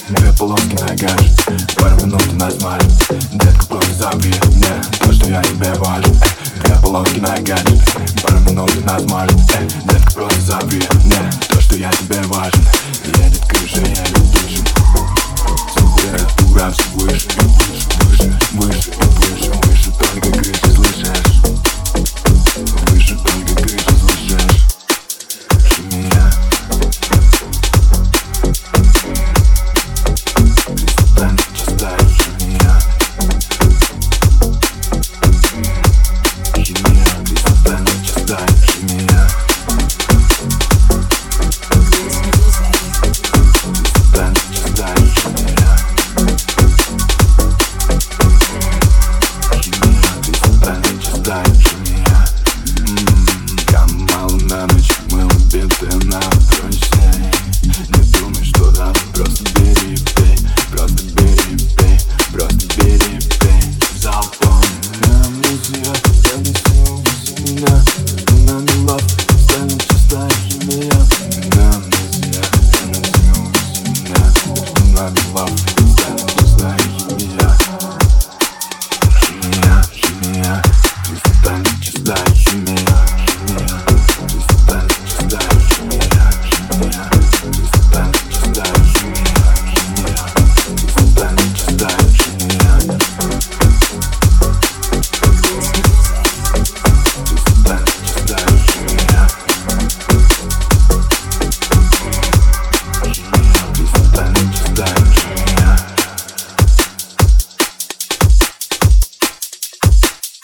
Две полоски нагаш, пару минут и нас смажет. Детка, просто забей мне то, что я тебе важен. Две полоски нагаш, пару минут и нас смажет. Детка, просто забей мне то, что я тебе важен. Едет крыша, едет выше. Температура все выше и выше, выше, выше и выше. Выше только крыша, слышишь? Выше только крыша, слышишь? Меня Кристалл, чистаешь меня. Химия, кристалл, чистаешь меня. Кристалл, чистаешь меня. Химия, кристалл, чистаешь меня. Мало на ночь, мы убиты на прочней. Не думай, что там просто